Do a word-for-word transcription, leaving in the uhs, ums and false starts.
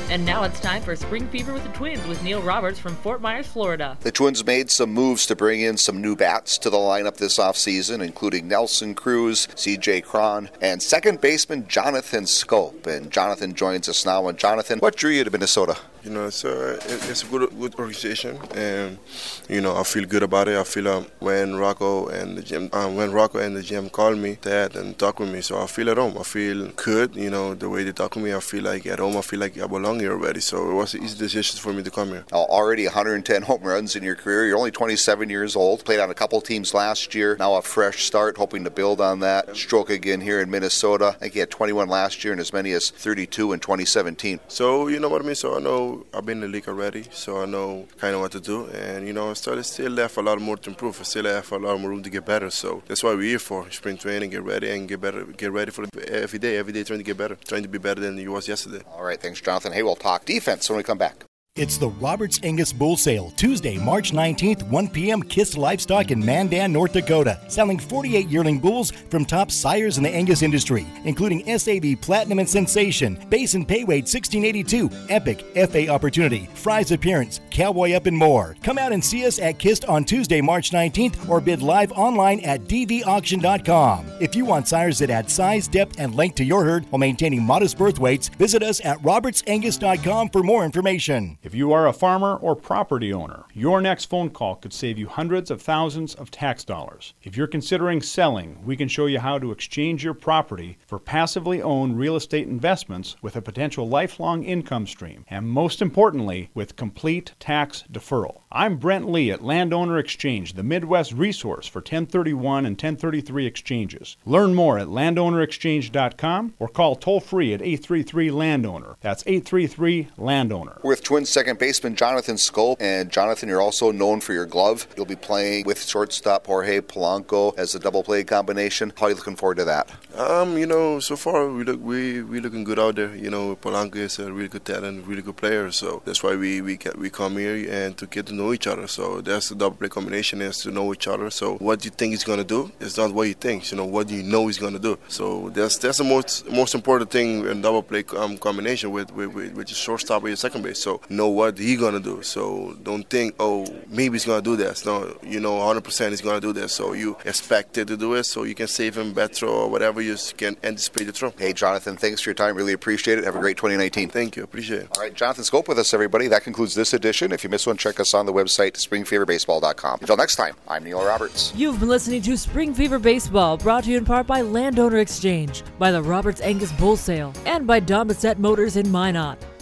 And now it's time for Spring Fever with the Twins with Neil Roberts from Fort Myers, Florida. The Twins made some moves to bring in some new bats to the lineup this offseason, including Nelson Cruz, C J Cron, and second baseman Jonathan Schoop. And Jonathan joins us now. And Jonathan, what drew you to Minnesota? You know, it's a, it's a good good organization, and you know I feel good about it. I feel um, when Rocco and the gym, um, when Rocco and the gym called me, Dad, and talk with me, so I feel at home. I feel good. You know, the way they talk with me, I feel like at home. I feel like I belong here already. So it was an easy decision for me to come here. Now, already one hundred ten home runs in your career. You're only twenty-seven years old. Played on a couple teams last year. Now a fresh start, hoping to build on that. Stroke again here in Minnesota. I think he had twenty-one last year and as many as thirty-two in twenty seventeen. So you know what I mean. So I know I've been in the league already, so I know kind of what to do. And you know, I still still left a lot more to improve. I still have a lot more room to get better. So that's why we're here for spring training, get ready and get better, get ready for every day. Every day, trying to get better, trying to be better than you was yesterday. All right, thanks, Jonathan. Hey, we'll talk defense when we come back. It's the Roberts Angus Bull Sale, Tuesday, March nineteenth, one p.m. Kiss Livestock in Mandan, North Dakota. Selling forty-eight yearling bulls from top sires in the Angus industry, including S A B Platinum and Sensation, Base and Pay Weight sixteen eighty-two, Epic, F A Opportunity, Fry's Appearance, Cowboy Up and more. Come out and see us at Kist on Tuesday, March nineteenth, or bid live online at d v auction dot com. If you want sires that add size, depth, and length to your herd while maintaining modest birth weights, visit us at roberts angus dot com for more information. If you are a farmer or property owner, your next phone call could save you hundreds of thousands of tax dollars. If you're considering selling, we can show you how to exchange your property for passively owned real estate investments with a potential lifelong income stream, and most importantly, with complete tax deferral. I'm Brent Lee at Landowner Exchange, the Midwest resource for ten thirty-one and ten thirty-three exchanges. Learn more at landowner exchange dot com or call toll-free at eight three three landowner. That's eight three three landowner. With Twins second baseman Jonathan Schoop. And Jonathan, you're also known for your glove. You'll be playing with shortstop Jorge Polanco as a double play combination. How are you looking forward to that? Um, you know, so far we look we we looking good out there. You know, Polanco is a really good talent, really good player. So that's why we we get, we come here and to get to know each other. So that's the double play combination, is to know each other. So what you think he's gonna do is not what he thinks. You know, what do you know he's gonna do. So that's that's the most most important thing in double play um, combination with with with, with your shortstop or your second base. So know what he gonna do. So don't think, oh, maybe he's gonna do this. No, you know, one hundred percent he's gonna do this. So you expect it to do it, so you can save him better or whatever. You can anticipate the throw. Hey, Jonathan, thanks for your time. Really appreciate it. Have a great twenty nineteen. Thank you. Appreciate it. All right, Jonathan Schoop with us, everybody. That concludes this edition. If you missed one, check us on the website, spring fever baseball dot com. Until next time, I'm Neil Roberts. You've been listening to Spring Fever Baseball, brought to you in part by Landowner Exchange, by the Roberts Angus Bull Sale, and by Don Bissett Motors in Minot.